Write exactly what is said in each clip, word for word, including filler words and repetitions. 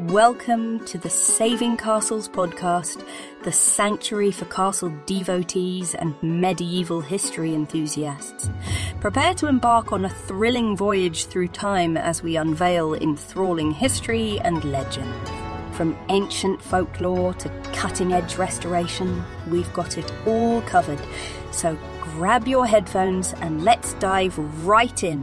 Welcome to the Saving Castles podcast, the sanctuary for castle devotees and medieval history enthusiasts. Prepare to embark on a thrilling voyage through time as we unveil enthralling history and legend. From ancient folklore to cutting-edge restoration, we've got it all covered. So grab your headphones and let's dive right in.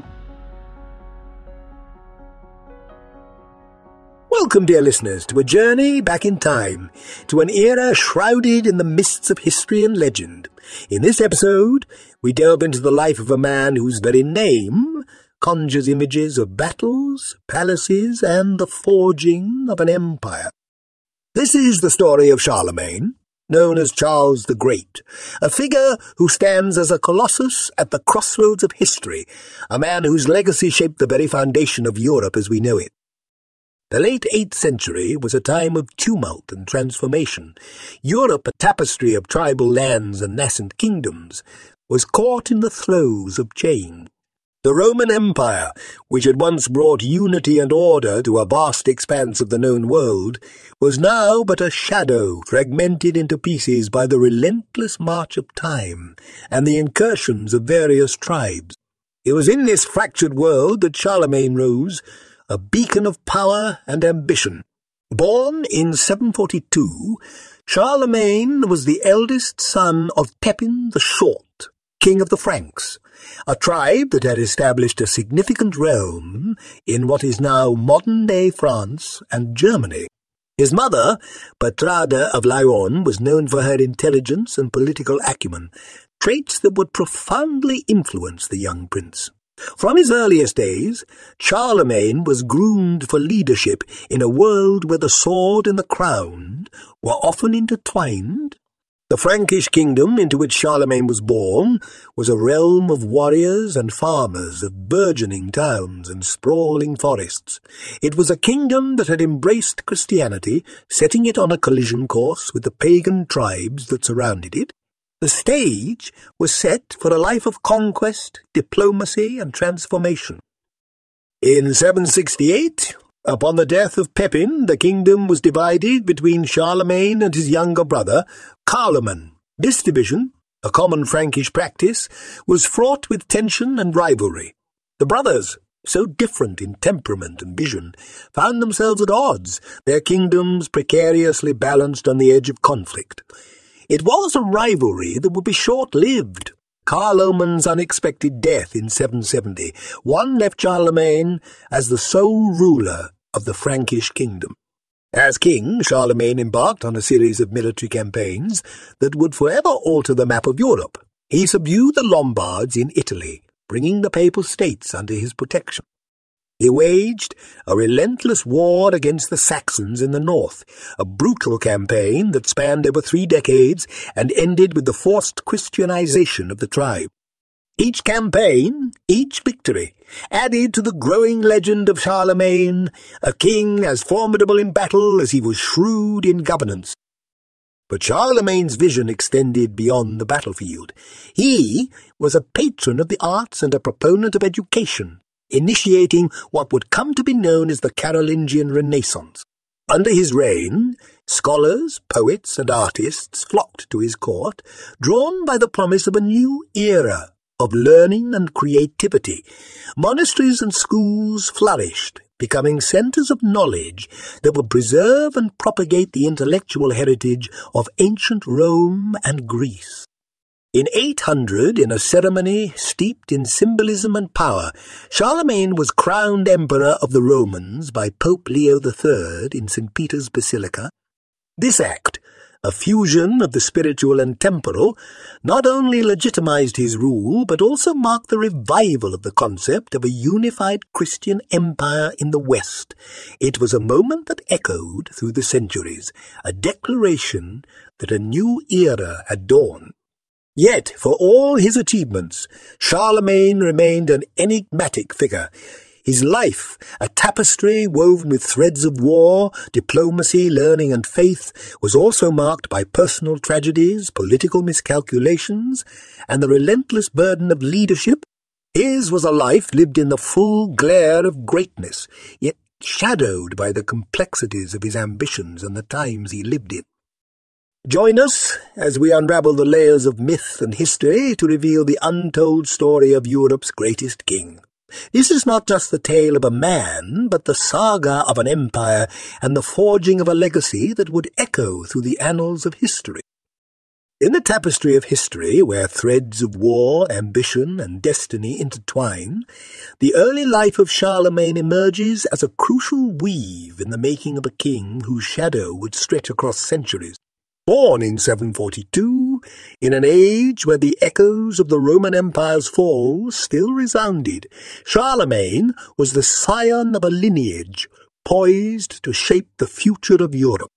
Welcome, dear listeners, to a journey back in time, to an era shrouded in the mists of history and legend. In this episode, we delve into the life of a man whose very name conjures images of battles, palaces, and the forging of an empire. This is the story of Charlemagne, known as Charles the Great, a figure who stands as a colossus at the crossroads of history, a man whose legacy shaped the very foundation of Europe as we know it. The late eighth century was a time of tumult and transformation. Europe, a tapestry of tribal lands and nascent kingdoms, was caught in the throes of change. The Roman Empire, which had once brought unity and order to a vast expanse of the known world, was now but a shadow fragmented into pieces by the relentless march of time and the incursions of various tribes. It was in this fractured world that Charlemagne rose, a beacon of power and ambition. Born in seven forty-two, Charlemagne was the eldest son of Pepin the Short, king of the Franks, a tribe that had established a significant realm in what is now modern-day France and Germany. His mother, Bertrada of Lyon, was known for her intelligence and political acumen, traits that would profoundly influence the young prince. From his earliest days, Charlemagne was groomed for leadership in a world where the sword and the crown were often intertwined. The Frankish kingdom into which Charlemagne was born was a realm of warriors and farmers, of burgeoning towns and sprawling forests. It was a kingdom that had embraced Christianity, setting it on a collision course with the pagan tribes that surrounded it. The stage was set for a life of conquest, diplomacy, and transformation. In seven sixty-eight, upon the death of Pepin, the kingdom was divided between Charlemagne and his younger brother, Carloman. This division, a common Frankish practice, was fraught with tension and rivalry. The brothers, so different in temperament and vision, found themselves at odds, their kingdoms precariously balanced on the edge of conflict. It was a rivalry that would be short-lived. Carloman's unexpected death in seven seventy, one left Charlemagne as the sole ruler of the Frankish kingdom. As king, Charlemagne embarked on a series of military campaigns that would forever alter the map of Europe. He subdued the Lombards in Italy, bringing the Papal States under his protection. He waged a relentless war against the Saxons in the north, a brutal campaign that spanned over three decades and ended with the forced Christianization of the tribe. Each campaign, each victory, added to the growing legend of Charlemagne, a king as formidable in battle as he was shrewd in governance. But Charlemagne's vision extended beyond the battlefield. He was a patron of the arts and a proponent of education, initiating what would come to be known as the Carolingian Renaissance. Under his reign, scholars, poets, and artists flocked to his court, drawn by the promise of a new era of learning and creativity. Monasteries and schools flourished, becoming centers of knowledge that would preserve and propagate the intellectual heritage of ancient Rome and Greece. In eight hundred, in a ceremony steeped in symbolism and power, Charlemagne was crowned Emperor of the Romans by Pope Leo the Third in Saint Peter's Basilica. This act, a fusion of the spiritual and temporal, not only legitimized his rule, but also marked the revival of the concept of a unified Christian empire in the West. It was a moment that echoed through the centuries, a declaration that a new era had dawned. Yet, for all his achievements, Charlemagne remained an enigmatic figure. His life, a tapestry woven with threads of war, diplomacy, learning, and faith, was also marked by personal tragedies, political miscalculations, and the relentless burden of leadership. His was a life lived in the full glare of greatness, yet shadowed by the complexities of his ambitions and the times he lived in. Join us as we unravel the layers of myth and history to reveal the untold story of Europe's greatest king. This is not just the tale of a man, but the saga of an empire and the forging of a legacy that would echo through the annals of history. In the tapestry of history, where threads of war, ambition, and destiny intertwine, the early life of Charlemagne emerges as a crucial weave in the making of a king whose shadow would stretch across centuries. Born in seven forty-two, in an age where the echoes of the Roman Empire's fall still resounded, Charlemagne was the scion of a lineage poised to shape the future of Europe.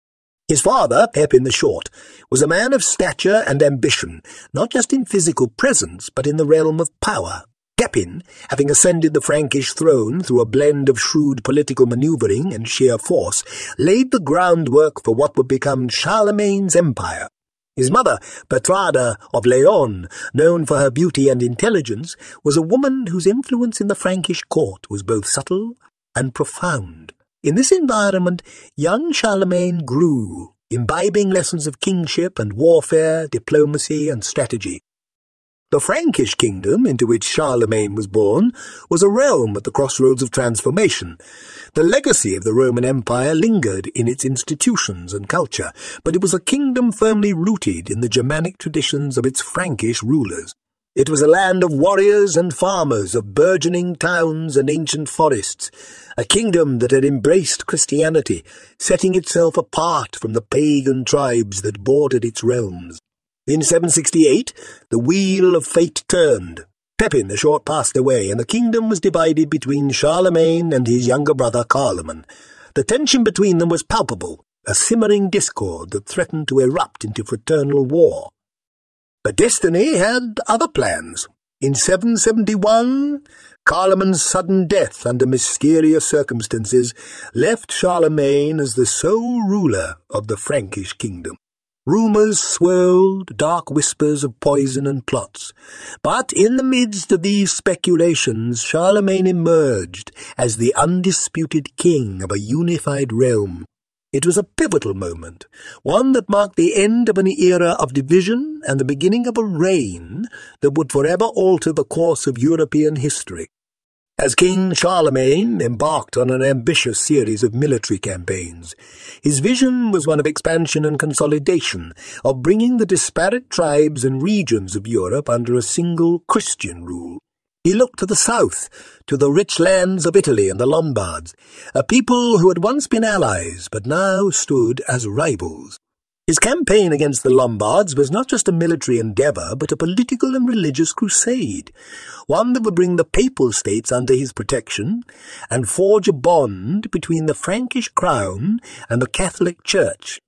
His father, Pepin the Short, was a man of stature and ambition, not just in physical presence, but in the realm of power. Pepin, having ascended the Frankish throne through a blend of shrewd political manoeuvring and sheer force, laid the groundwork for what would become Charlemagne's empire. His mother, Bertrada of Leon, known for her beauty and intelligence, was a woman whose influence in the Frankish court was both subtle and profound. In this environment, young Charlemagne grew, imbibing lessons of kingship and warfare, diplomacy and strategy. The Frankish kingdom, into which Charlemagne was born, was a realm at the crossroads of transformation. The legacy of the Roman Empire lingered in its institutions and culture, but it was a kingdom firmly rooted in the Germanic traditions of its Frankish rulers. It was a land of warriors and farmers, of burgeoning towns and ancient forests, a kingdom that had embraced Christianity, setting itself apart from the pagan tribes that bordered its realms. In seven sixty-eight, the wheel of fate turned. Pepin the Short passed away, and the kingdom was divided between Charlemagne and his younger brother Carloman. The tension between them was palpable, a simmering discord that threatened to erupt into fraternal war. But destiny had other plans. In seven seventy-one, Carloman's sudden death under mysterious circumstances left Charlemagne as the sole ruler of the Frankish kingdom. Rumours swirled, dark whispers of poison and plots. But in the midst of these speculations, Charlemagne emerged as the undisputed king of a unified realm. It was a pivotal moment, one that marked the end of an era of division and the beginning of a reign that would forever alter the course of European history. As King Charlemagne embarked on an ambitious series of military campaigns, his vision was one of expansion and consolidation, of bringing the disparate tribes and regions of Europe under a single Christian rule. He looked to the south, to the rich lands of Italy and the Lombards, a people who had once been allies but now stood as rivals. His campaign against the Lombards was not just a military endeavour, but a political and religious crusade, one that would bring the Papal States under his protection and forge a bond between the Frankish crown and the Catholic Church.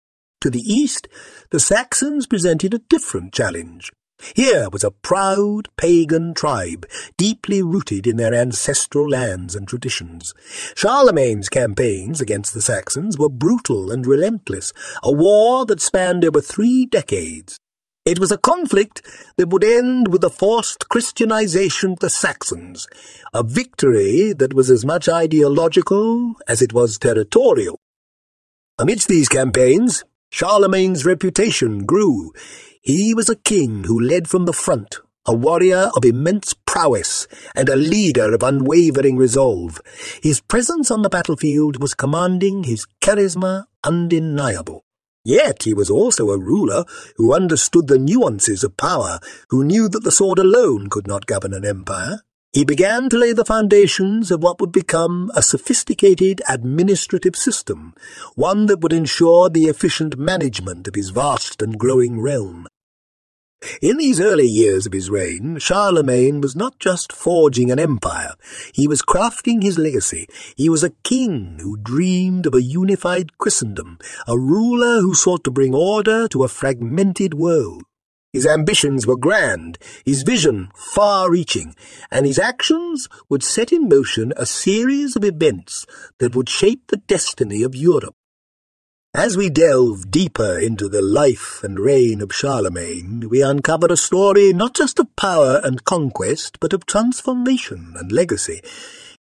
To the east, the Saxons presented a different challenge. Here was a proud pagan tribe, deeply rooted in their ancestral lands and traditions. Charlemagne's campaigns against the Saxons were brutal and relentless, a war that spanned over three decades. It was a conflict that would end with the forced Christianization of the Saxons, a victory that was as much ideological as it was territorial. Amidst these campaigns, Charlemagne's reputation grew. He was a king who led from the front, a warrior of immense prowess and a leader of unwavering resolve. His presence on the battlefield was commanding, his charisma undeniable. Yet he was also a ruler who understood the nuances of power, who knew that the sword alone could not govern an empire. He began to lay the foundations of what would become a sophisticated administrative system, one that would ensure the efficient management of his vast and growing realm. In these early years of his reign, Charlemagne was not just forging an empire, he was crafting his legacy. He was a king who dreamed of a unified Christendom, a ruler who sought to bring order to a fragmented world. His ambitions were grand, his vision far-reaching, and his actions would set in motion a series of events that would shape the destiny of Europe. As we delve deeper into the life and reign of Charlemagne, we uncover a story not just of power and conquest, but of transformation and legacy.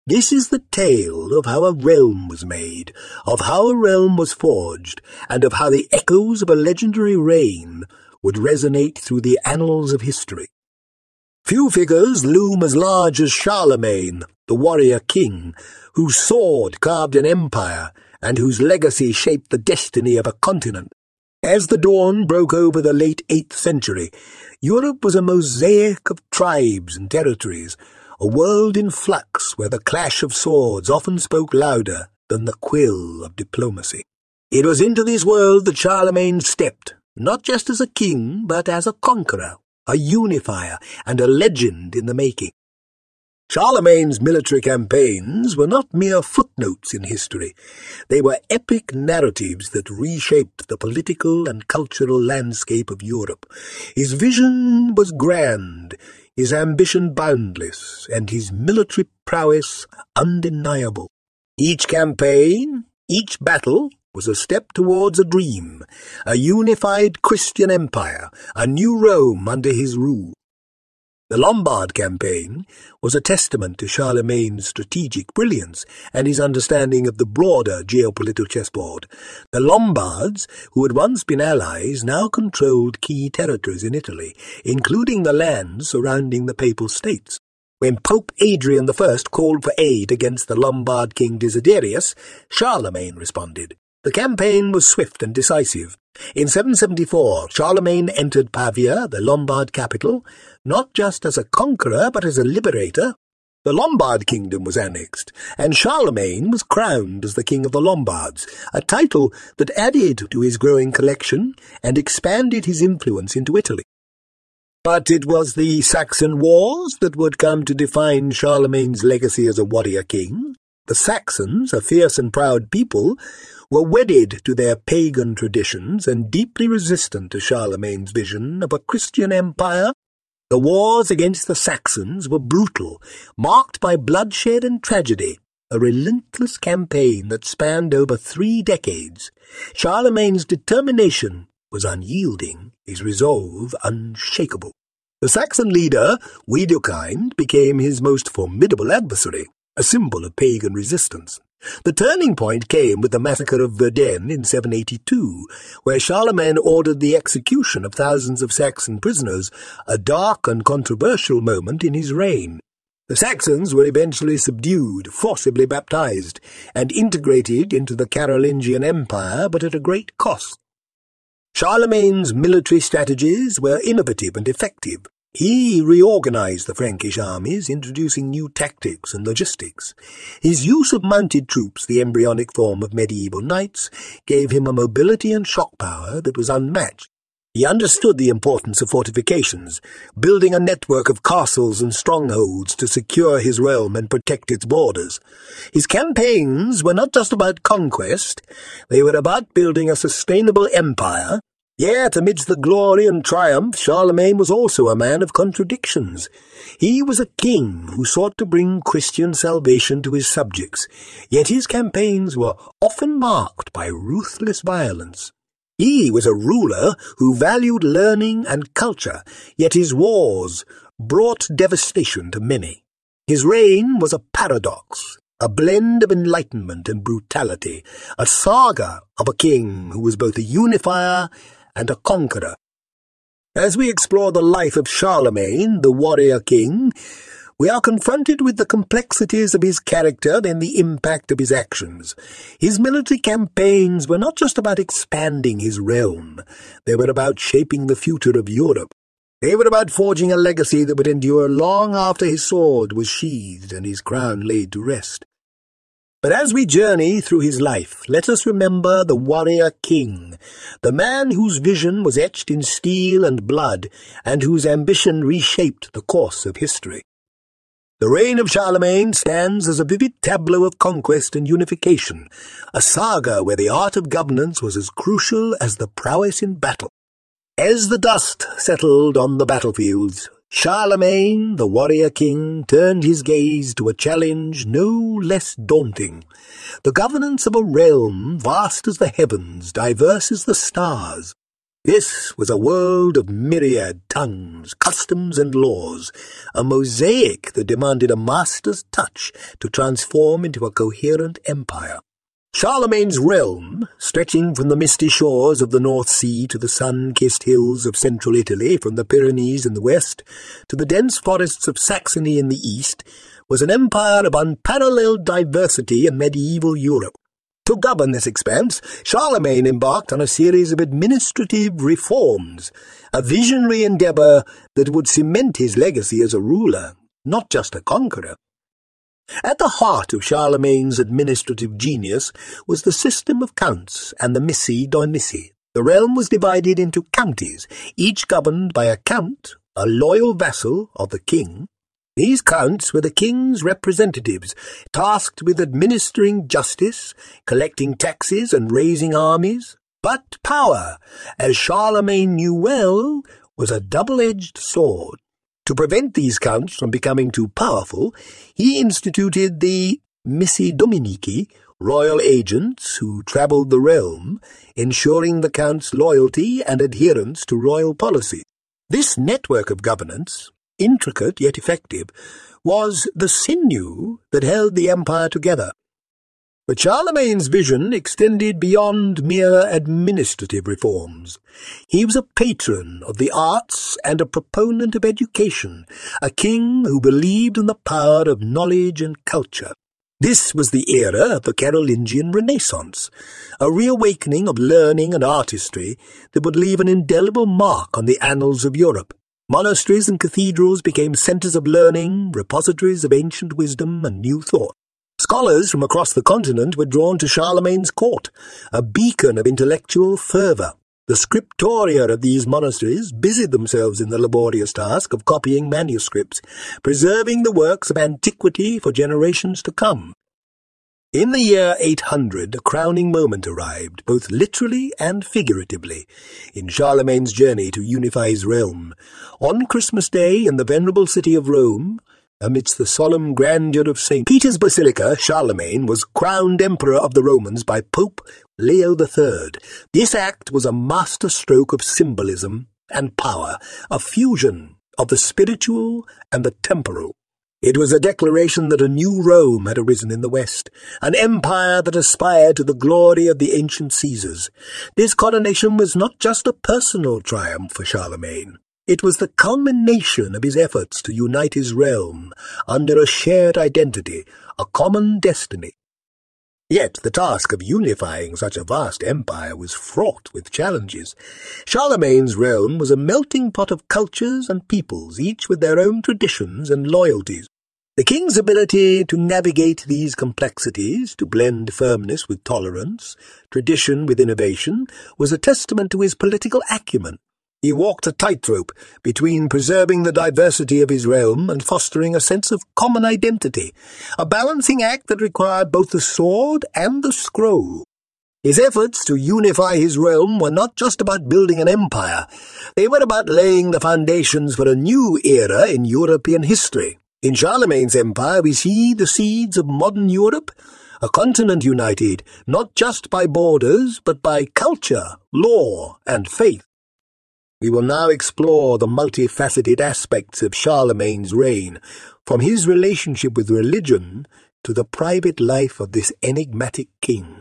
This is the tale of how a realm was made, of how a realm was forged, and of how the echoes of a legendary reign would resonate through the annals of history. Few figures loom as large as Charlemagne, the warrior king, whose sword carved an empire and whose legacy shaped the destiny of a continent. As the dawn broke over the late eighth century, Europe was a mosaic of tribes and territories, a world in flux where the clash of swords often spoke louder than the quill of diplomacy. It was into this world that Charlemagne stepped, not just as a king, but as a conqueror, a unifier, and a legend in the making. Charlemagne's military campaigns were not mere footnotes in history. They were epic narratives that reshaped the political and cultural landscape of Europe. His vision was grand, his ambition boundless, and his military prowess undeniable. Each campaign, each battle, was a step towards a dream, a unified Christian empire, a new Rome under his rule. The Lombard campaign was a testament to Charlemagne's strategic brilliance and his understanding of the broader geopolitical chessboard. The Lombards, who had once been allies, now controlled key territories in Italy, including the lands surrounding the Papal States. When Pope Adrian the First called for aid against the Lombard king Desiderius, Charlemagne responded. The campaign was swift and decisive. In seven seventy-four, Charlemagne entered Pavia, the Lombard capital, not just as a conqueror but as a liberator. The Lombard kingdom was annexed, and Charlemagne was crowned as the king of the Lombards, a title that added to his growing collection and expanded his influence into Italy. But it was the Saxon Wars that would come to define Charlemagne's legacy as a warrior king. The Saxons, a fierce and proud people, were wedded to their pagan traditions and deeply resistant to Charlemagne's vision of a Christian empire. The wars against the Saxons were brutal, marked by bloodshed and tragedy, a relentless campaign that spanned over three decades. Charlemagne's determination was unyielding, his resolve unshakable. The Saxon leader, Widukind, became his most formidable adversary, a symbol of pagan resistance. The turning point came with the massacre of Verden in seven eighty-two, where Charlemagne ordered the execution of thousands of Saxon prisoners, a dark and controversial moment in his reign. The Saxons were eventually subdued, forcibly baptized, and integrated into the Carolingian Empire, but at a great cost. Charlemagne's military strategies were innovative and effective. He reorganized the Frankish armies, introducing new tactics and logistics. His use of mounted troops, the embryonic form of medieval knights, gave him a mobility and shock power that was unmatched. He understood the importance of fortifications, building a network of castles and strongholds to secure his realm and protect its borders. His campaigns were not just about conquest, they were about building a sustainable empire. Yet, amidst the glory and triumph, Charlemagne was also a man of contradictions. He was a king who sought to bring Christian salvation to his subjects, yet his campaigns were often marked by ruthless violence. He was a ruler who valued learning and culture, yet his wars brought devastation to many. His reign was a paradox, a blend of enlightenment and brutality, a saga of a king who was both a unifier and a conqueror. As we explore the life of Charlemagne, the warrior king, we are confronted with the complexities of his character and the impact of his actions. His military campaigns were not just about expanding his realm, they were about shaping the future of Europe. They were about forging a legacy that would endure long after his sword was sheathed and his crown laid to rest. But as we journey through his life, let us remember the warrior king, the man whose vision was etched in steel and blood, and whose ambition reshaped the course of history. The reign of Charlemagne stands as a vivid tableau of conquest and unification, a saga where the art of governance was as crucial as the prowess in battle. As the dust settled on the battlefields, Charlemagne, the warrior king, turned his gaze to a challenge no less daunting. The governance of a realm vast as the heavens, diverse as the stars. This was a world of myriad tongues, customs, and laws, a mosaic that demanded a master's touch to transform into a coherent empire. Charlemagne's realm, stretching from the misty shores of the North Sea to the sun-kissed hills of central Italy, from the Pyrenees in the west to the dense forests of Saxony in the east, was an empire of unparalleled diversity in medieval Europe. To govern this expanse, Charlemagne embarked on a series of administrative reforms, a visionary endeavour that would cement his legacy as a ruler, not just a conqueror. At the heart of Charlemagne's administrative genius was the system of counts and the missi domini. The realm was divided into counties, each governed by a count, a loyal vassal of the king. These counts were the king's representatives, tasked with administering justice, collecting taxes, and raising armies. But power, as Charlemagne knew well, was a double-edged sword. To prevent these counts from becoming too powerful, he instituted the missi dominici, royal agents who travelled the realm, ensuring the count's loyalty and adherence to royal policy. This network of governance, intricate yet effective, was the sinew that held the empire together. But Charlemagne's vision extended beyond mere administrative reforms. He was a patron of the arts and a proponent of education, a king who believed in the power of knowledge and culture. This was the era of the Carolingian Renaissance, a reawakening of learning and artistry that would leave an indelible mark on the annals of Europe. Monasteries and cathedrals became centres of learning, repositories of ancient wisdom and new thought. Scholars from across the continent were drawn to Charlemagne's court, a beacon of intellectual fervour. The scriptoria of these monasteries busied themselves in the laborious task of copying manuscripts, preserving the works of antiquity for generations to come. In the year eight hundred, a crowning moment arrived, both literally and figuratively, in Charlemagne's journey to unify his realm. On Christmas Day, in the venerable city of Rome, amidst the solemn grandeur of Saint Peter's Basilica, Charlemagne was crowned Emperor of the Romans by Pope Leo the Third. This act was a masterstroke of symbolism and power, a fusion of the spiritual and the temporal. It was a declaration that a new Rome had arisen in the West, an empire that aspired to the glory of the ancient Caesars. This coronation was not just a personal triumph for Charlemagne. It was the culmination of his efforts to unite his realm under a shared identity, a common destiny. Yet the task of unifying such a vast empire was fraught with challenges. Charlemagne's realm was a melting pot of cultures and peoples, each with their own traditions and loyalties. The king's ability to navigate these complexities, to blend firmness with tolerance, tradition with innovation, was a testament to his political acumen. He walked a tightrope between preserving the diversity of his realm and fostering a sense of common identity, a balancing act that required both the sword and the scroll. His efforts to unify his realm were not just about building an empire. They were about laying the foundations for a new era in European history. In Charlemagne's empire we see the seeds of modern Europe, a continent united not just by borders but by culture, law, and faith. We will now explore the multifaceted aspects of Charlemagne's reign, from his relationship with religion to the private life of this enigmatic king.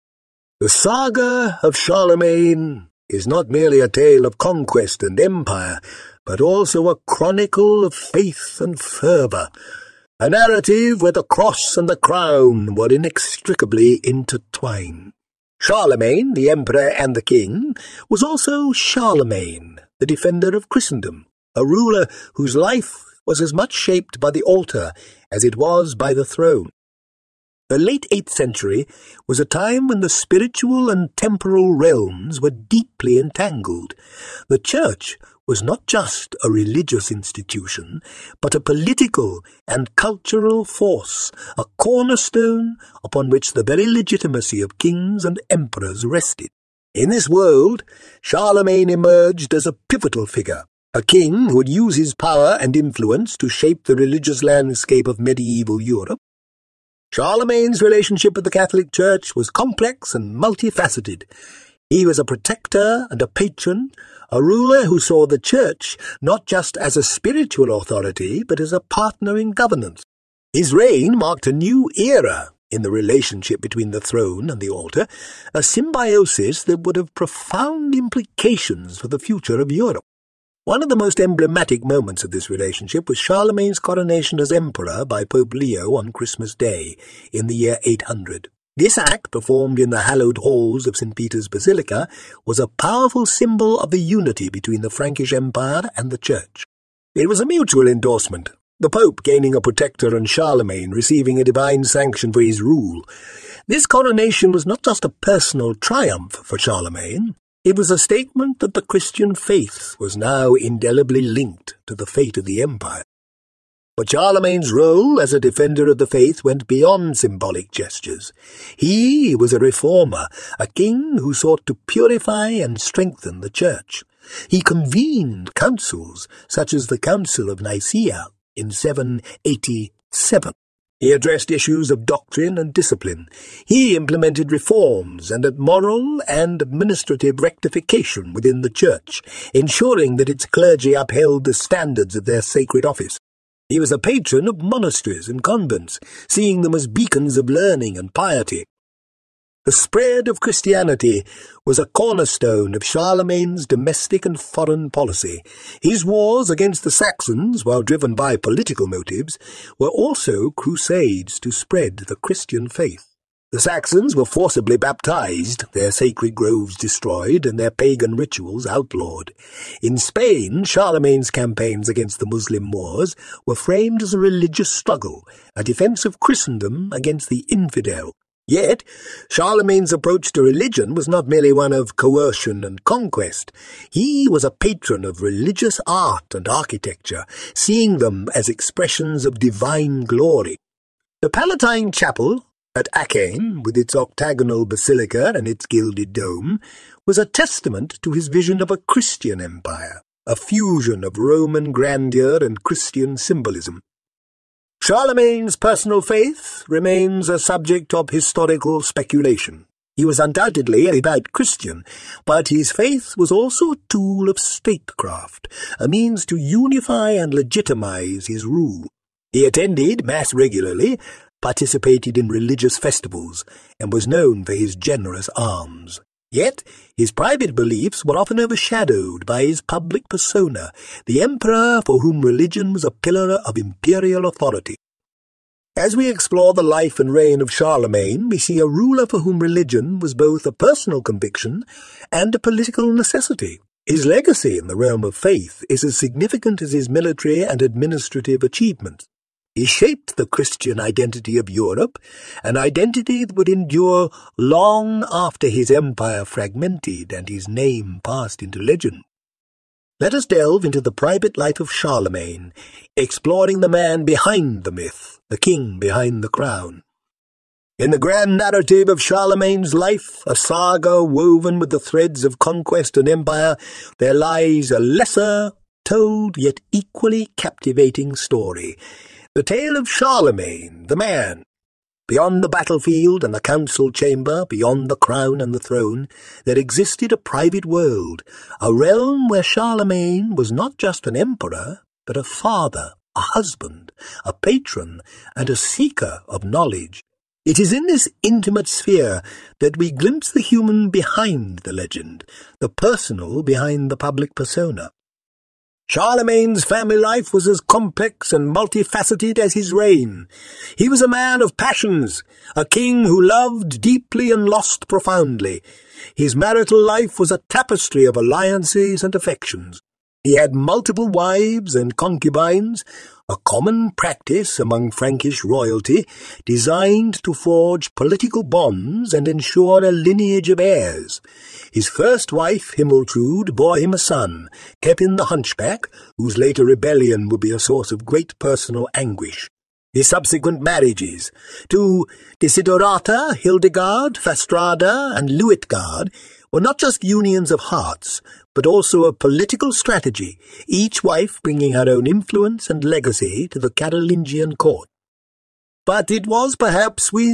The saga of Charlemagne is not merely a tale of conquest and empire, but also a chronicle of faith and fervour, a narrative where the cross and the crown were inextricably intertwined. Charlemagne, the emperor and the king, was also Charlemagne, the defender of Christendom, a ruler whose life was as much shaped by the altar as it was by the throne. The late eighth century was a time when the spiritual and temporal realms were deeply entangled. The Church was not just a religious institution, but a political and cultural force, a cornerstone upon which the very legitimacy of kings and emperors rested. In this world, Charlemagne emerged as a pivotal figure, a king who would use his power and influence to shape the religious landscape of medieval Europe. Charlemagne's relationship with the Catholic Church was complex and multifaceted. He was a protector and a patron, a ruler who saw the church not just as a spiritual authority, but as a partner in governance. His reign marked a new era in the relationship between the throne and the altar, a symbiosis that would have profound implications for the future of Europe. One of the most emblematic moments of this relationship was Charlemagne's coronation as emperor by Pope Leo on Christmas Day in the year eight hundred. This act, performed in the hallowed halls of Saint Peter's Basilica, was a powerful symbol of the unity between the Frankish Empire and the Church. It was a mutual endorsement, the Pope gaining a protector and Charlemagne receiving a divine sanction for his rule. This coronation was not just a personal triumph for Charlemagne, it was a statement that the Christian faith was now indelibly linked to the fate of the empire. But Charlemagne's role as a defender of the faith went beyond symbolic gestures. He was a reformer, a king who sought to purify and strengthen the Church. He convened councils, such as the Council of Nicaea in seven eighty-seven. He addressed issues of doctrine and discipline. He implemented reforms and at moral and administrative rectification within the Church, ensuring that its clergy upheld the standards of their sacred office. He was a patron of monasteries and convents, seeing them as beacons of learning and piety. The spread of Christianity was a cornerstone of Charlemagne's domestic and foreign policy. His wars against the Saxons, while driven by political motives, were also crusades to spread the Christian faith. The Saxons were forcibly baptized, their sacred groves destroyed, and their pagan rituals outlawed. In Spain, Charlemagne's campaigns against the Muslim Moors were framed as a religious struggle, a defense of Christendom against the infidel. Yet, Charlemagne's approach to religion was not merely one of coercion and conquest. He was a patron of religious art and architecture, seeing them as expressions of divine glory. The Palatine Chapel at Aachen, with its octagonal basilica and its gilded dome, was a testament to his vision of a Christian empire, a fusion of Roman grandeur and Christian symbolism. Charlemagne's personal faith remains a subject of historical speculation. He was undoubtedly a devout Christian, but his faith was also a tool of statecraft, a means to unify and legitimize his rule. He attended Mass regularly, participated in religious festivals, and was known for his generous alms. Yet his private beliefs were often overshadowed by his public persona, the emperor for whom religion was a pillar of imperial authority. As we explore the life and reign of Charlemagne, we see a ruler for whom religion was both a personal conviction and a political necessity. His legacy in the realm of faith is as significant as his military and administrative achievements. He shaped the Christian identity of Europe, an identity that would endure long after his empire fragmented and his name passed into legend. Let us delve into the private life of Charlemagne, exploring the man behind the myth, the king behind the crown. In the grand narrative of Charlemagne's life, a saga woven with the threads of conquest and empire, there lies a lesser, told yet equally captivating story. The tale of Charlemagne, the man. Beyond the battlefield and the council chamber, beyond the crown and the throne, there existed a private world, a realm where Charlemagne was not just an emperor, but a father, a husband, a patron, and a seeker of knowledge. It is in this intimate sphere that we glimpse the human behind the legend, the personal behind the public persona. Charlemagne's family life was as complex and multifaceted as his reign. He was a man of passions, a king who loved deeply and lost profoundly. His marital life was a tapestry of alliances and affections. He had multiple wives and concubines, a common practice among Frankish royalty, designed to forge political bonds and ensure a lineage of heirs. His first wife, Himiltrude, bore him a son, Kepin the Hunchback, whose later rebellion would be a source of great personal anguish. His subsequent marriages to Desiderata, Hildegard, Fastrada, and Luitgard were not just unions of hearts, but also a political strategy, each wife bringing her own influence and legacy to the Carolingian court. But it was perhaps with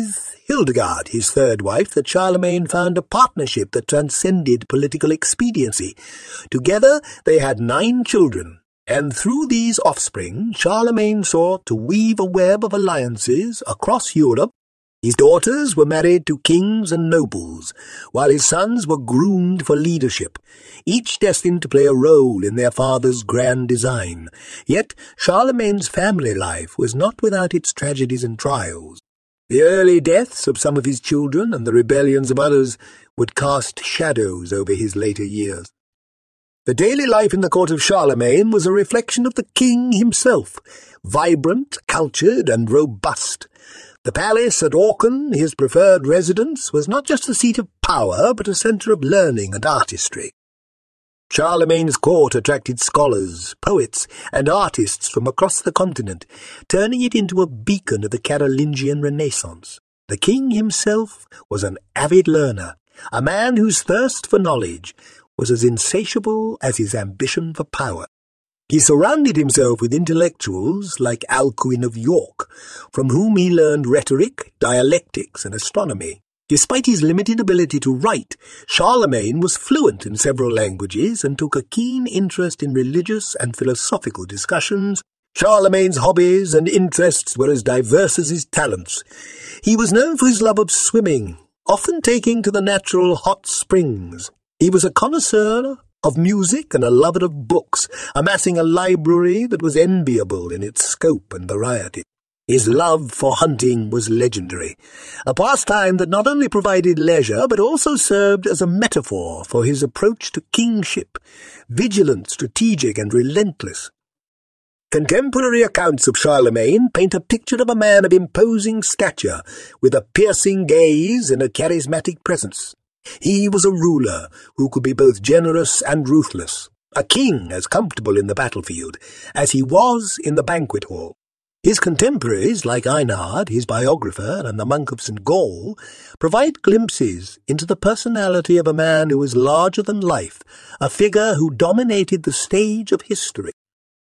Hildegard, his third wife, that Charlemagne found a partnership that transcended political expediency. Together they had nine children, and through these offspring Charlemagne sought to weave a web of alliances across Europe. His daughters were married to kings and nobles, while his sons were groomed for leadership, each destined to play a role in their father's grand design. Yet Charlemagne's family life was not without its tragedies and trials. The early deaths of some of his children and the rebellions of others would cast shadows over his later years. The daily life in the court of Charlemagne was a reflection of the king himself, vibrant, cultured, and robust. The palace at Aachen, his preferred residence, was not just a seat of power, but a centre of learning and artistry. Charlemagne's court attracted scholars, poets, and artists from across the continent, turning it into a beacon of the Carolingian Renaissance. The king himself was an avid learner, a man whose thirst for knowledge was as insatiable as his ambition for power. He surrounded himself with intellectuals like Alcuin of York, from whom he learned rhetoric, dialectics, and astronomy. Despite his limited ability to write, Charlemagne was fluent in several languages and took a keen interest in religious and philosophical discussions. Charlemagne's hobbies and interests were as diverse as his talents. He was known for his love of swimming, often taking to the natural hot springs. He was a connoisseur of music and a lover of books, amassing a library that was enviable in its scope and variety. His love for hunting was legendary, a pastime that not only provided leisure but also served as a metaphor for his approach to kingship, vigilant, strategic, and relentless. Contemporary accounts of Charlemagne paint a picture of a man of imposing stature, with a piercing gaze and a charismatic presence. He was a ruler who could be both generous and ruthless, a king as comfortable in the battlefield as he was in the banquet hall. His contemporaries, like Einhard, his biographer, and the monk of Saint Gall, provide glimpses into the personality of a man who was larger than life, a figure who dominated the stage of history.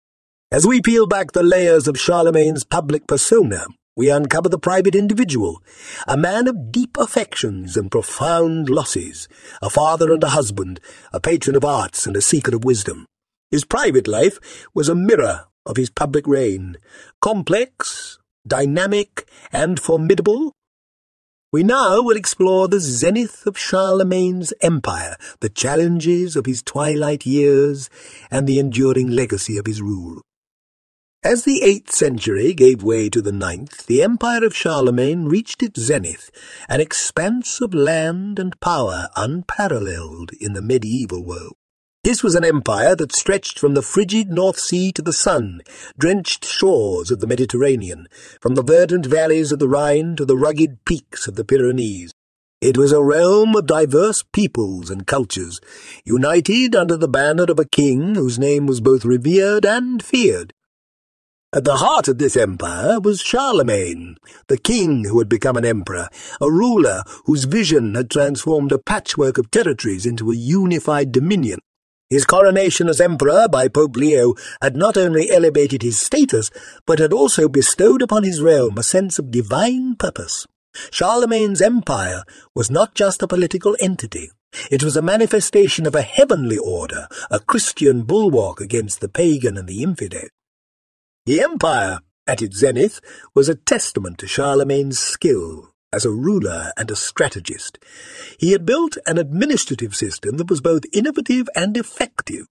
As we peel back the layers of Charlemagne's public persona, we uncover the private individual, a man of deep affections and profound losses, a father and a husband, a patron of arts and a seeker of wisdom. His private life was a mirror of his public reign, complex, dynamic, and formidable. We now will explore the zenith of Charlemagne's empire, the challenges of his twilight years, and the enduring legacy of his rule. As the eighth century gave way to the ninth, the empire of Charlemagne reached its zenith, an expanse of land and power unparalleled in the medieval world. This was an empire that stretched from the frigid North Sea to the sun-drenched shores of the Mediterranean, from the verdant valleys of the Rhine to the rugged peaks of the Pyrenees. It was a realm of diverse peoples and cultures, united under the banner of a king whose name was both revered and feared. At the heart of this empire was Charlemagne, the king who had become an emperor, a ruler whose vision had transformed a patchwork of territories into a unified dominion. His coronation as emperor by Pope Leo had not only elevated his status, but had also bestowed upon his realm a sense of divine purpose. Charlemagne's empire was not just a political entity. It was a manifestation of a heavenly order, a Christian bulwark against the pagan and the infidel. The empire, at its zenith, was a testament to Charlemagne's skill as a ruler and a strategist. He had built an administrative system that was both innovative and effective.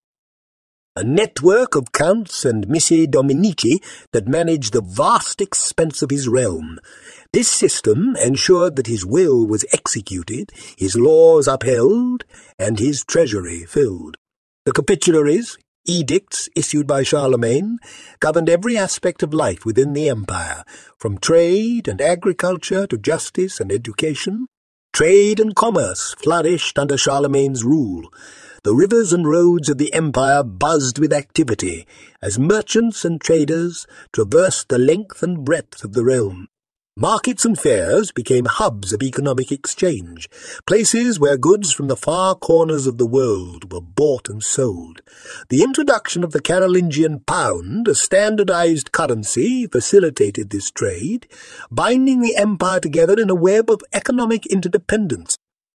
A network of counts and missi dominici that managed the vast expanse of his realm. This system ensured that his will was executed, his laws upheld, and his treasury filled. The capitularies, edicts issued by Charlemagne, governed every aspect of life within the empire, from trade and agriculture to justice and education. Trade and commerce flourished under Charlemagne's rule. The rivers and roads of the empire buzzed with activity, as merchants and traders traversed the length and breadth of the realm. Markets and fairs became hubs of economic exchange, places where goods from the far corners of the world were bought and sold. The introduction of the Carolingian pound, a standardized currency, facilitated this trade, binding the empire together in a web of economic interdependence.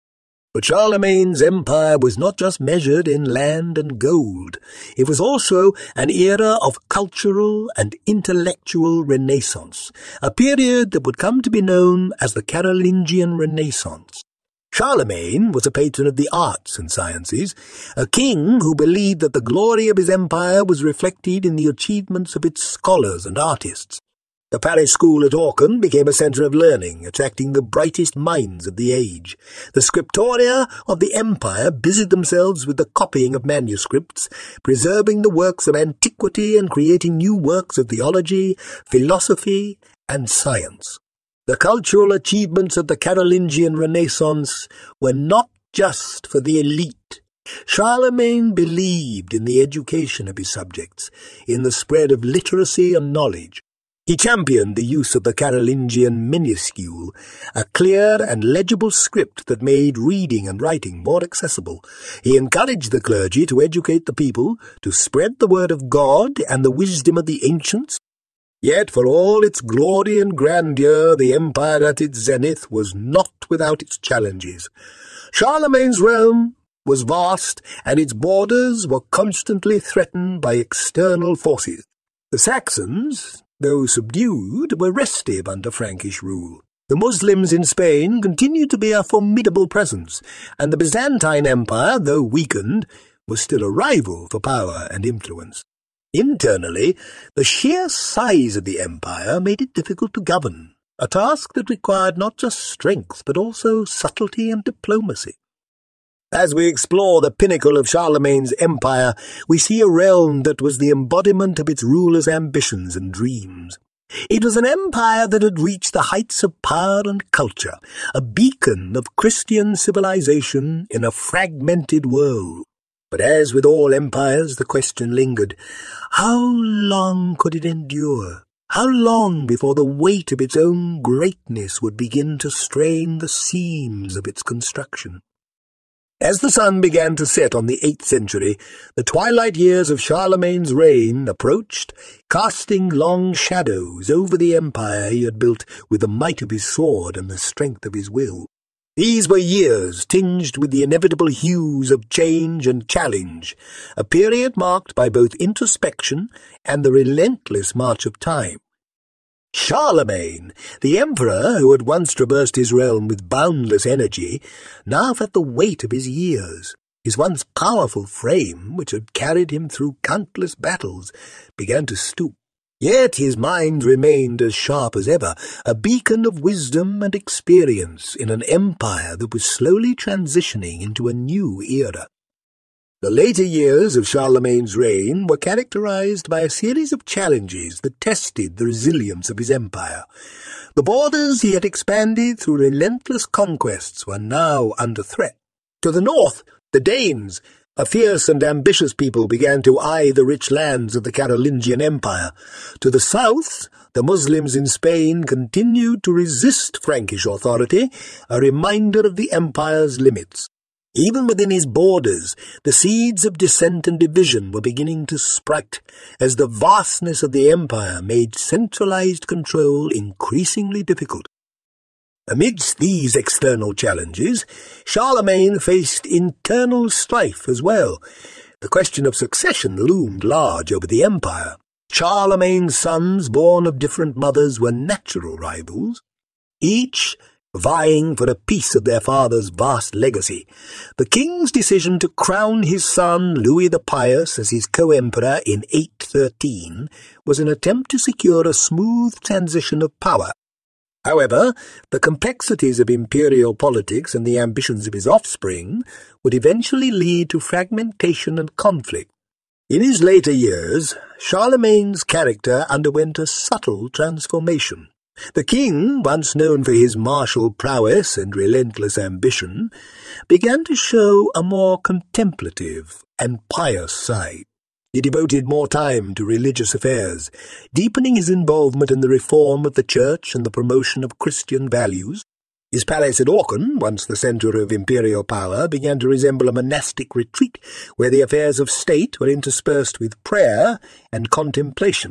But Charlemagne's empire was not just measured in land and gold. It was also an era of cultural and intellectual renaissance, a period that would come to be known as the Carolingian Renaissance. Charlemagne was a patron of the arts and sciences, a king who believed that the glory of his empire was reflected in the achievements of its scholars and artists. The Paris School at Aachen became a centre of learning, attracting the brightest minds of the age. The scriptoria of the empire busied themselves with the copying of manuscripts, preserving the works of antiquity and creating new works of theology, philosophy, and science. The cultural achievements of the Carolingian Renaissance were not just for the elite. Charlemagne believed in the education of his subjects, in the spread of literacy and knowledge. He championed the use of the Carolingian minuscule, a clear and legible script that made reading and writing more accessible. He encouraged the clergy to educate the people, to spread the word of God and the wisdom of the ancients. Yet, for all its glory and grandeur, the empire at its zenith was not without its challenges. Charlemagne's realm was vast, and its borders were constantly threatened by external forces. The Saxons, though subdued, were restive under Frankish rule. The Muslims in Spain continued to be a formidable presence, and the Byzantine Empire, though weakened, was still a rival for power and influence. Internally, the sheer size of the empire made it difficult to govern, a task that required not just strength but also subtlety and diplomacy. As we explore the pinnacle of Charlemagne's empire, we see a realm that was the embodiment of its rulers' ambitions and dreams. It was an empire that had reached the heights of power and culture, a beacon of Christian civilization in a fragmented world. But as with all empires, the question lingered, how long could it endure? How long before the weight of its own greatness would begin to strain the seams of its construction? As the sun began to set on the eighth century, the twilight years of Charlemagne's reign approached, casting long shadows over the empire he had built with the might of his sword and the strength of his will. These were years tinged with the inevitable hues of change and challenge, a period marked by both introspection and the relentless march of time. Charlemagne, the emperor who had once traversed his realm with boundless energy, now felt the weight of his years. His once powerful frame, which had carried him through countless battles, began to stoop. Yet his mind remained as sharp as ever, a beacon of wisdom and experience in an empire that was slowly transitioning into a new era. The later years of Charlemagne's reign were characterized by a series of challenges that tested the resilience of his empire. The borders he had expanded through relentless conquests were now under threat. To the north, the Danes, a fierce and ambitious people, began to eye the rich lands of the Carolingian Empire. To the south, the Muslims in Spain continued to resist Frankish authority, a reminder of the empire's limits. Even within his borders, the seeds of dissent and division were beginning to sprout, as the vastness of the empire made centralized control increasingly difficult. Amidst these external challenges, Charlemagne faced internal strife as well. The question of succession loomed large over the empire. Charlemagne's sons, born of different mothers, were natural rivals, each vying for a piece of their father's vast legacy. The king's decision to crown his son Louis the Pious as his co-emperor in eight thirteen was an attempt to secure a smooth transition of power. However, the complexities of imperial politics and the ambitions of his offspring would eventually lead to fragmentation and conflict. In his later years, Charlemagne's character underwent a subtle transformation. The king, once known for his martial prowess and relentless ambition, began to show a more contemplative and pious side. He devoted more time to religious affairs, deepening his involvement in the reform of the church and the promotion of Christian values. His palace at Aachen, once the centre of imperial power, began to resemble a monastic retreat where the affairs of state were interspersed with prayer and contemplation.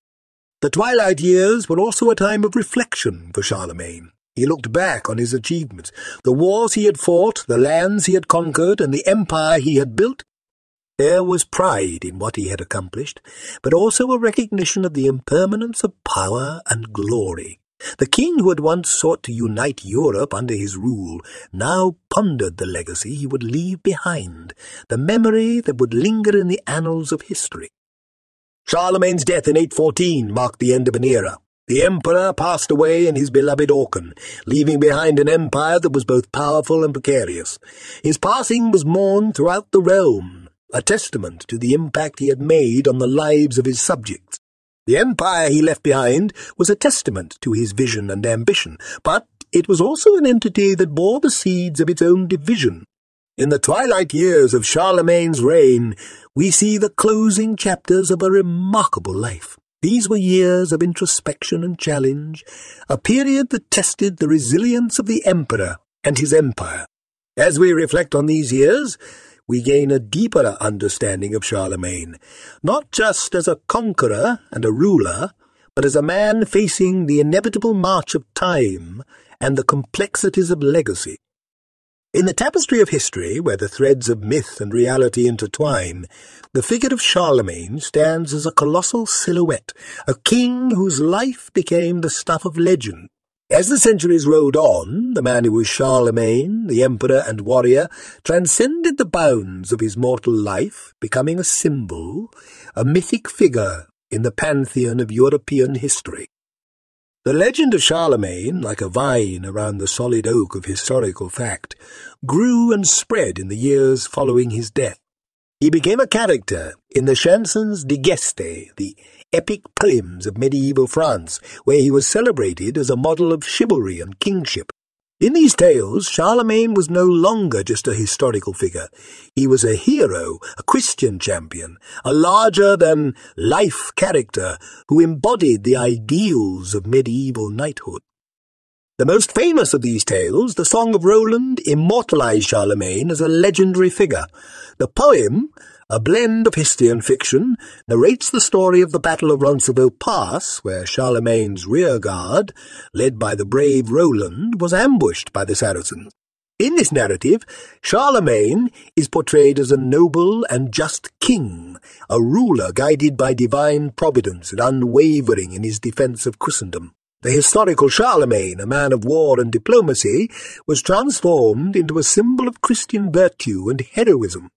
The twilight years were also a time of reflection for Charlemagne. He looked back on his achievements, the wars he had fought, the lands he had conquered, and the empire he had built. There was pride in what he had accomplished, but also a recognition of the impermanence of power and glory. The king who had once sought to unite Europe under his rule now pondered the legacy he would leave behind, the memory that would linger in the annals of history. Charlemagne's death in eight fourteen marked the end of an era. The emperor passed away in his beloved Aachen, leaving behind an empire that was both powerful and precarious. His passing was mourned throughout the realm, a testament to the impact he had made on the lives of his subjects. The empire he left behind was a testament to his vision and ambition, but it was also an entity that bore the seeds of its own division. In the twilight years of Charlemagne's reign, we see the closing chapters of a remarkable life. These were years of introspection and challenge, a period that tested the resilience of the emperor and his empire. As we reflect on these years, we gain a deeper understanding of Charlemagne, not just as a conqueror and a ruler, but as a man facing the inevitable march of time and the complexities of legacy. In the tapestry of history, where the threads of myth and reality intertwine, the figure of Charlemagne stands as a colossal silhouette, a king whose life became the stuff of legend. As the centuries rolled on, the man who was Charlemagne, the emperor and warrior, transcended the bounds of his mortal life, becoming a symbol, a mythic figure in the pantheon of European history. The legend of Charlemagne, like a vine around the solid oak of historical fact, grew and spread in the years following his death. He became a character in the Chansons de Geste, the epic poems of medieval France, where he was celebrated as a model of chivalry and kingship. In these tales, Charlemagne was no longer just a historical figure. He was a hero, a Christian champion, a larger-than-life character who embodied the ideals of medieval knighthood. The most famous of these tales, the Song of Roland, immortalized Charlemagne as a legendary figure. The poem, a blend of history and fiction, narrates the story of the Battle of Roncesvalles Pass, where Charlemagne's rearguard, led by the brave Roland, was ambushed by the Saracens. In this narrative, Charlemagne is portrayed as a noble and just king, a ruler guided by divine providence and unwavering in his defense of Christendom. The historical Charlemagne, a man of war and diplomacy, was transformed into a symbol of Christian virtue and heroism.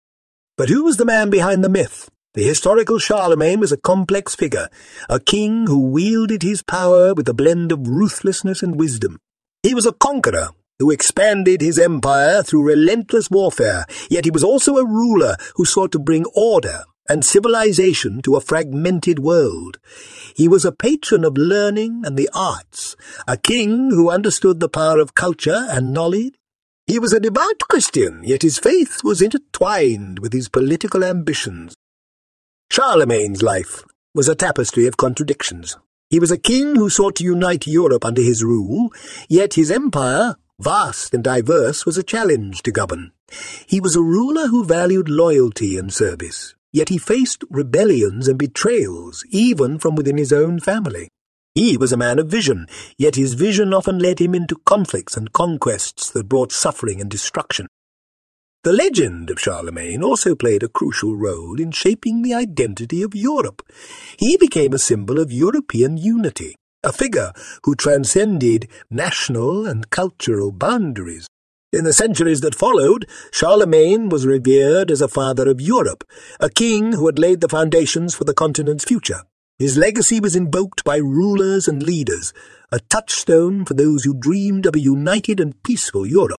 But who was the man behind the myth? The historical Charlemagne was a complex figure, a king who wielded his power with a blend of ruthlessness and wisdom. He was a conqueror who expanded his empire through relentless warfare, yet he was also a ruler who sought to bring order and civilization to a fragmented world. He was a patron of learning and the arts, a king who understood the power of culture and knowledge. He was a devout Christian, yet his faith was intertwined with his political ambitions. Charlemagne's life was a tapestry of contradictions. He was a king who sought to unite Europe under his rule, yet his empire, vast and diverse, was a challenge to govern. He was a ruler who valued loyalty and service, yet he faced rebellions and betrayals, even from within his own family. He was a man of vision, yet his vision often led him into conflicts and conquests that brought suffering and destruction. The legend of Charlemagne also played a crucial role in shaping the identity of Europe. He became a symbol of European unity, a figure who transcended national and cultural boundaries. In the centuries that followed, Charlemagne was revered as a father of Europe, a king who had laid the foundations for the continent's future. His legacy was invoked by rulers and leaders, a touchstone for those who dreamed of a united and peaceful Europe.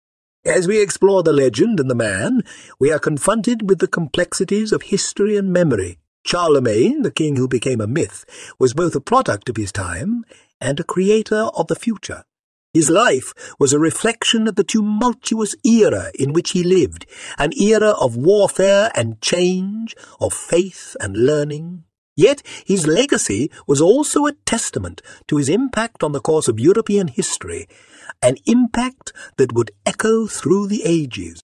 As we explore the legend and the man, we are confronted with the complexities of history and memory. Charlemagne, the king who became a myth, was both a product of his time and a creator of the future. His life was a reflection of the tumultuous era in which he lived, an era of warfare and change, of faith and learning. Yet his legacy was also a testament to his impact on the course of European history, an impact that would echo through the ages.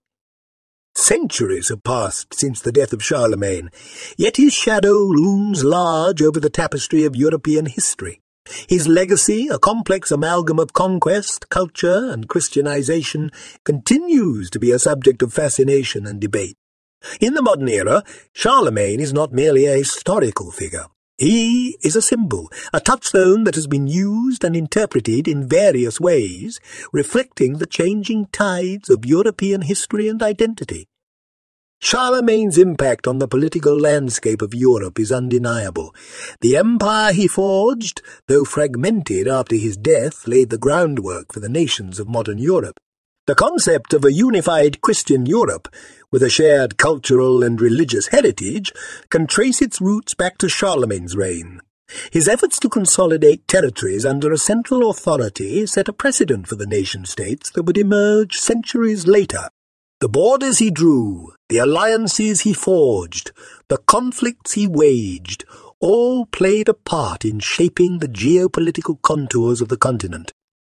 Centuries have passed since the death of Charlemagne, yet his shadow looms large over the tapestry of European history. His legacy, a complex amalgam of conquest, culture, and Christianization, continues to be a subject of fascination and debate. In the modern era, Charlemagne is not merely a historical figure. He is a symbol, a touchstone that has been used and interpreted in various ways, reflecting the changing tides of European history and identity. Charlemagne's impact on the political landscape of Europe is undeniable. The empire he forged, though fragmented after his death, laid the groundwork for the nations of modern Europe. The concept of a unified Christian Europe, with a shared cultural and religious heritage, can trace its roots back to Charlemagne's reign. His efforts to consolidate territories under a central authority set a precedent for the nation-states that would emerge centuries later. The borders he drew, the alliances he forged, the conflicts he waged, all played a part in shaping the geopolitical contours of the continent.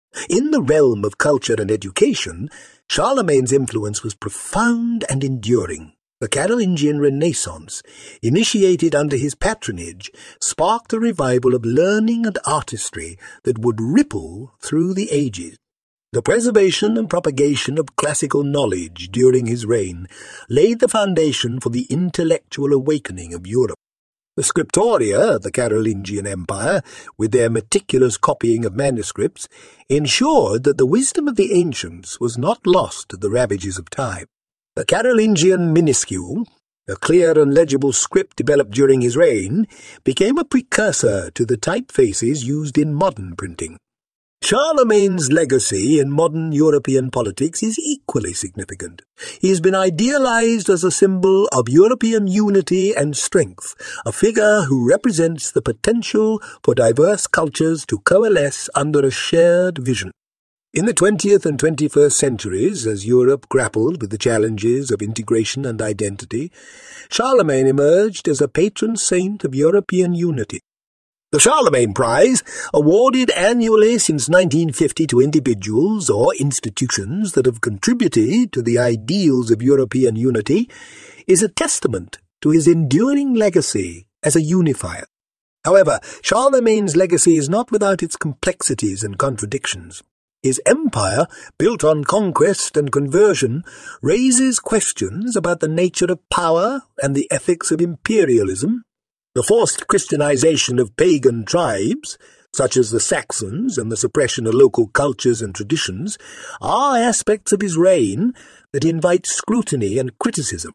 In the realm of culture and education, Charlemagne's influence was profound and enduring. The Carolingian Renaissance, initiated under his patronage, sparked a revival of learning and artistry that would ripple through the ages. The preservation and propagation of classical knowledge during his reign laid the foundation for the intellectual awakening of Europe. The scriptoria of the Carolingian Empire, with their meticulous copying of manuscripts, ensured that the wisdom of the ancients was not lost to the ravages of time. The Carolingian minuscule, a clear and legible script developed during his reign, became a precursor to the typefaces used in modern printing. Charlemagne's legacy in modern European politics is equally significant. He has been idealized as a symbol of European unity and strength, a figure who represents the potential for diverse cultures to coalesce under a shared vision. In the twentieth and twenty-first centuries, as Europe grappled with the challenges of integration and identity, Charlemagne emerged as a patron saint of European unity. The Charlemagne Prize, awarded annually since nineteen fifty to individuals or institutions that have contributed to the ideals of European unity, is a testament to his enduring legacy as a unifier. However, Charlemagne's legacy is not without its complexities and contradictions. His empire, built on conquest and conversion, raises questions about the nature of power and the ethics of imperialism. The forced Christianization of pagan tribes, such as the Saxons, and the suppression of local cultures and traditions, are aspects of his reign that invite scrutiny and criticism.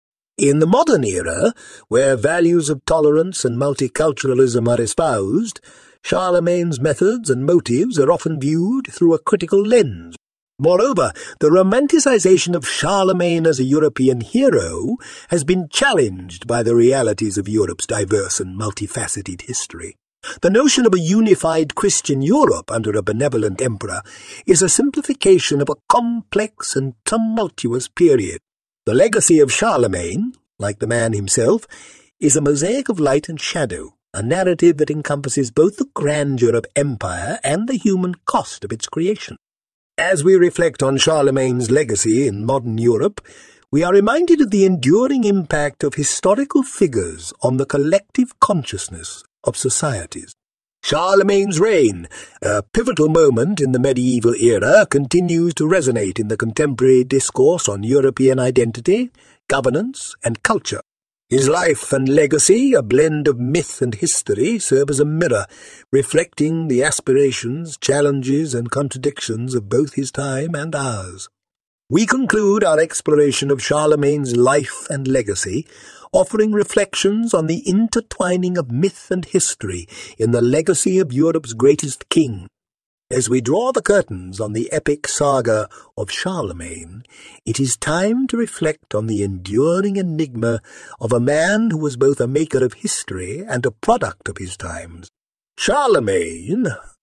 In the modern era, where values of tolerance and multiculturalism are espoused, Charlemagne's methods and motives are often viewed through a critical lens. Moreover, the romanticization of Charlemagne as a European hero has been challenged by the realities of Europe's diverse and multifaceted history. The notion of a unified Christian Europe under a benevolent emperor is a simplification of a complex and tumultuous period. The legacy of Charlemagne, like the man himself, is a mosaic of light and shadow, a narrative that encompasses both the grandeur of empire and the human cost of its creation. As we reflect on Charlemagne's legacy in modern Europe, we are reminded of the enduring impact of historical figures on the collective consciousness of societies. Charlemagne's reign, a pivotal moment in the medieval era, continues to resonate in the contemporary discourse on European identity, governance, and culture. His life and legacy, a blend of myth and history, serve as a mirror, reflecting the aspirations, challenges, and contradictions of both his time and ours. We conclude our exploration of Charlemagne's life and legacy, offering reflections on the intertwining of myth and history in the legacy of Europe's greatest king. As we draw the curtains on the epic saga of Charlemagne, it is time to reflect on the enduring enigma of a man who was both a maker of history and a product of his times. Charlemagne,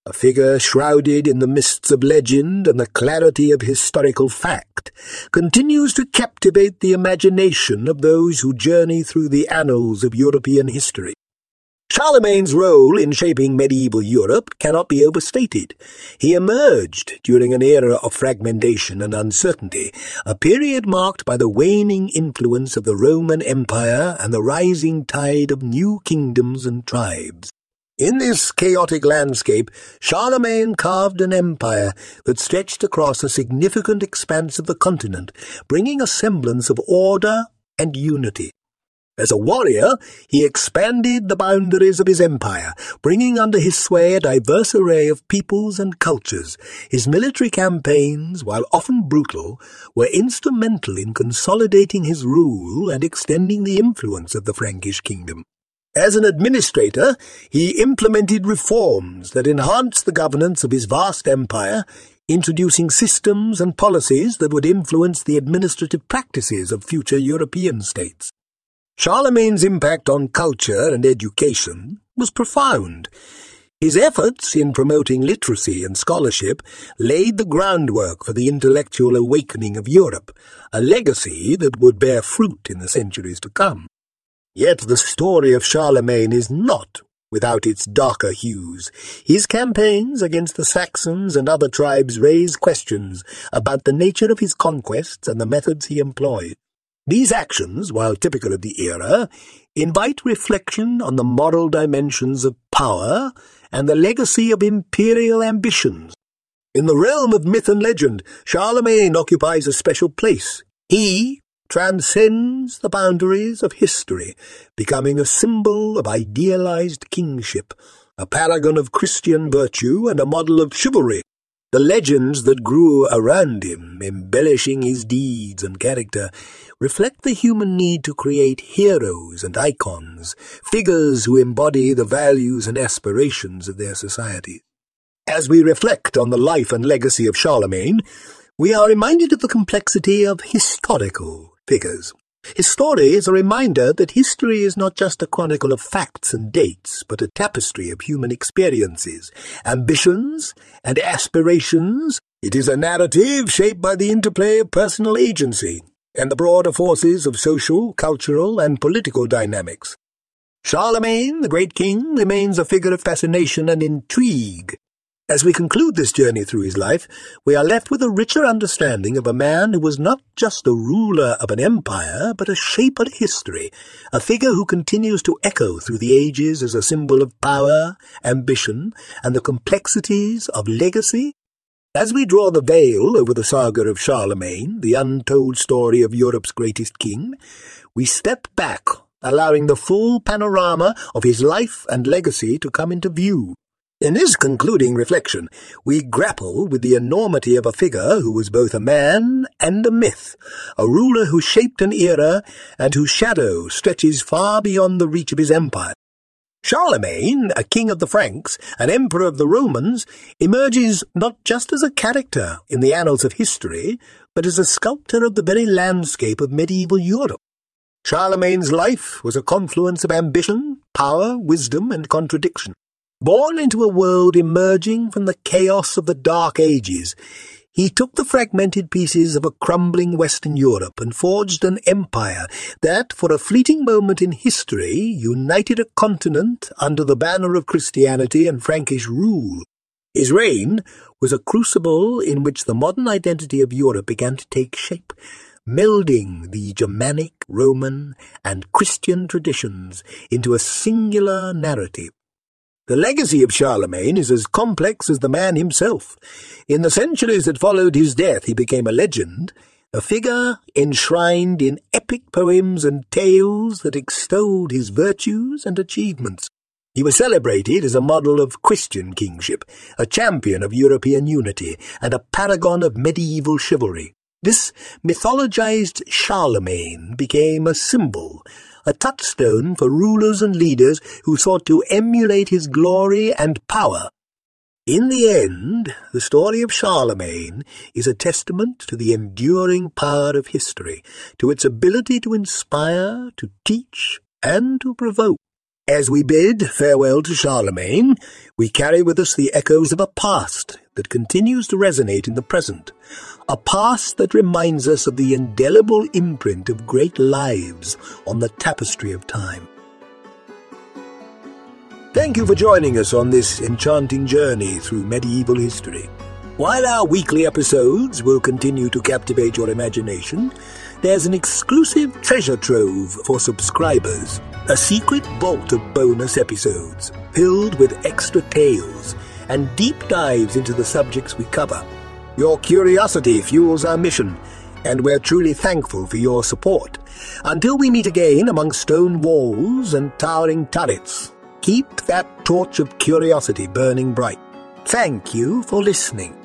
A figure shrouded in the mists of legend and the clarity of historical fact, continues to captivate the imagination of those who journey through the annals of European history. Charlemagne's role in shaping medieval Europe cannot be overstated. He emerged during an era of fragmentation and uncertainty, a period marked by the waning influence of the Roman Empire and the rising tide of new kingdoms and tribes. In this chaotic landscape, Charlemagne carved an empire that stretched across a significant expanse of the continent, bringing a semblance of order and unity. As a warrior, he expanded the boundaries of his empire, bringing under his sway a diverse array of peoples and cultures. His military campaigns, while often brutal, were instrumental in consolidating his rule and extending the influence of the Frankish kingdom. As an administrator, he implemented reforms that enhanced the governance of his vast empire, introducing systems and policies that would influence the administrative practices of future European states. Charlemagne's impact on culture and education was profound. His efforts in promoting literacy and scholarship laid the groundwork for the intellectual awakening of Europe, a legacy that would bear fruit in the centuries to come. Yet the story of Charlemagne is not without its darker hues. His campaigns against the Saxons and other tribes raise questions about the nature of his conquests and the methods he employed. These actions, while typical of the era, invite reflection on the moral dimensions of power and the legacy of imperial ambitions. In the realm of myth and legend, Charlemagne occupies a special place. He transcends the boundaries of history, becoming a symbol of idealized kingship, a paragon of Christian virtue and a model of chivalry. The legends that grew around him, embellishing his deeds and character, reflect the human need to create heroes and icons, figures who embody the values and aspirations of their society. As we reflect on the life and legacy of Charlemagne, we are reminded of the complexity of historical figures. His story is a reminder that history is not just a chronicle of facts and dates, but a tapestry of human experiences, ambitions, and aspirations. It is a narrative shaped by the interplay of personal agency and the broader forces of social, cultural, and political dynamics. Charlemagne, the great king, remains a figure of fascination and intrigue. As we conclude this journey through his life, we are left with a richer understanding of a man who was not just the ruler of an empire, but a shaper of history, a figure who continues to echo through the ages as a symbol of power, ambition, and the complexities of legacy. As we draw the veil over the saga of Charlemagne, the untold story of Europe's greatest king, we step back, allowing the full panorama of his life and legacy to come into view. In this concluding reflection, we grapple with the enormity of a figure who was both a man and a myth, a ruler who shaped an era and whose shadow stretches far beyond the reach of his empire. Charlemagne, a king of the Franks, an emperor of the Romans, emerges not just as a character in the annals of history, but as a sculptor of the very landscape of medieval Europe. Charlemagne's life was a confluence of ambition, power, wisdom, and contradiction. Born into a world emerging from the chaos of the Dark Ages, he took the fragmented pieces of a crumbling Western Europe and forged an empire that, for a fleeting moment in history, united a continent under the banner of Christianity and Frankish rule. His reign was a crucible in which the modern identity of Europe began to take shape, melding the Germanic, Roman, and Christian traditions into a singular narrative. The legacy of Charlemagne is as complex as the man himself. In the centuries that followed his death, he became a legend, a figure enshrined in epic poems and tales that extolled his virtues and achievements. He was celebrated as a model of Christian kingship, a champion of European unity, and a paragon of medieval chivalry. This mythologized Charlemagne became a symbol, a touchstone for rulers and leaders who sought to emulate his glory and power. In the end, the story of Charlemagne is a testament to the enduring power of history, to its ability to inspire, to teach, and to provoke. As we bid farewell to Charlemagne, we carry with us the echoes of a past that continues to resonate in the present, a past that reminds us of the indelible imprint of great lives on the tapestry of time. Thank you for joining us on this enchanting journey through medieval history. While our weekly episodes will continue to captivate your imagination, there's an exclusive treasure trove for subscribers, a secret vault of bonus episodes filled with extra tales and deep dives into the subjects we cover. Your curiosity fuels our mission, and we're truly thankful for your support. Until we meet again among stone walls and towering turrets, keep that torch of curiosity burning bright. Thank you for listening.